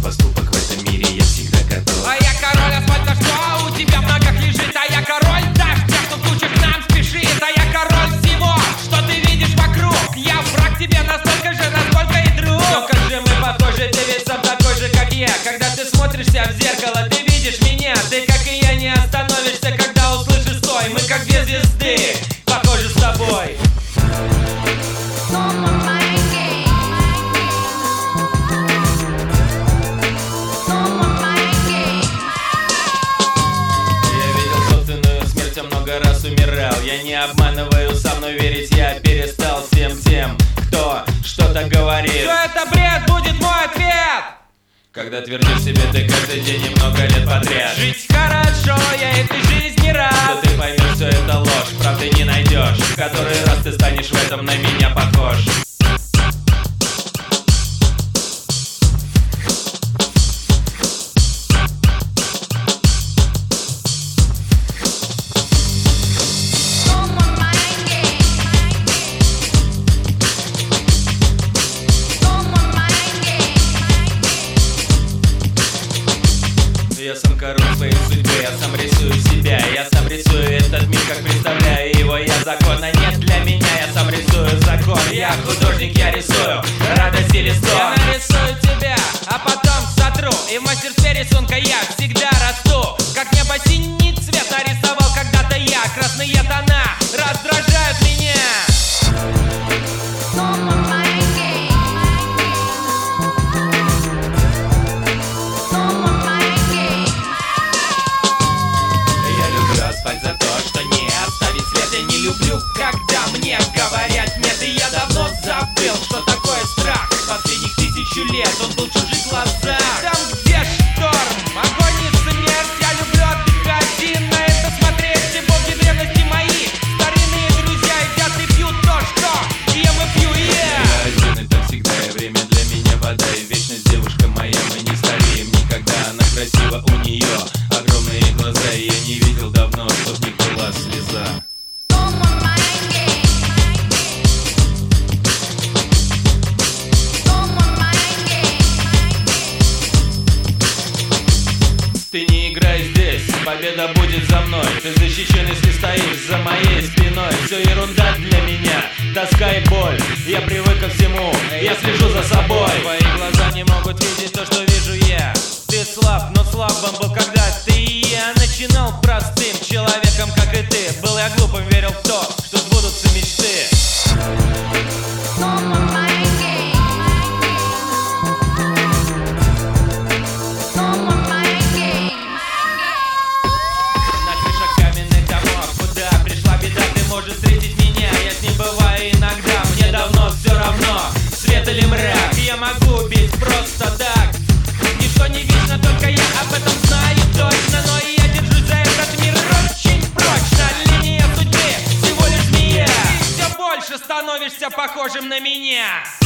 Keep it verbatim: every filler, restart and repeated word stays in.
поступок в этом мире я всегда готов. А я король асфальта, что у тебя в ногах лежит. А я король дождя, что туча к нам спешит. А я король всего, что ты видишь вокруг. Я враг тебе настолько же, насколько и друг. Но как же мы похожи, ты ведь сам такой же, как я. Когда ты смотришься в зеркало, ты видишь меня. Ты, как и я, не остановишься, когда услышишь стой. Мы как две звезды, похожи с тобой. Много раз умирал, я не обманываю, со мной верить я перестал всем тем, кто что-то говорит. Все это бред, будет мой ответ, когда твердишь себе ты каждый день и много лет подряд. Жить хорошо, я этой жизни рад. Да ты поймешь, все это ложь, правды не найдешь. В который раз ты станешь в этом на меня похож. Я сам король своей судьбы, я сам рисую себя. Я сам рисую этот мир, как представляю его я. Закона нет для меня, я сам рисую закон. Я художник, я рисую радость или сон. Я нарисую тебя, а потом сотру. И в мастерстве рисунка я всегда расту. Как небо синий цвет нарисовал когда-то я. Красные тона раздражают меня. Люблю, когда мне говорят нет, и я давно забыл, что такое страх. Последних тысячу лет он был в чужих глазах. Там, где шторм, огонь и смерть, я люблю отдыхать и на это смотреть. Боги древности мои, старинные друзья едят и пьют то, что ем и пью я. Я один, это всегда, и время для меня вода. И вечность девушка моя, мы не стареем никогда. Она красива, у нее огромные глаза, и я не видел давно, чтоб не была слеза. Ты не играй здесь, победа будет за мной. Ты защищен, если стоишь за моей спиной. Все ерунда для меня, тоска и боль. Я привык ко всему, я слежу за собой. Твои глаза не могут видеть то, что вижу я. Ты слаб, но слабым был когда ты и я. Начинал простым человеком, как и ты. Был я глупым, верил в то, что сбудутся мечты. Может встретить меня, я с ним бываю иногда. Мне давно все равно, свет или мрак. Я могу убить просто так. Ничто не вечно, только я об этом знаю точно. Но и я держусь за этот мир очень прочно. Линия судьбы, всего лишь змея. Ты все больше становишься похожим на меня.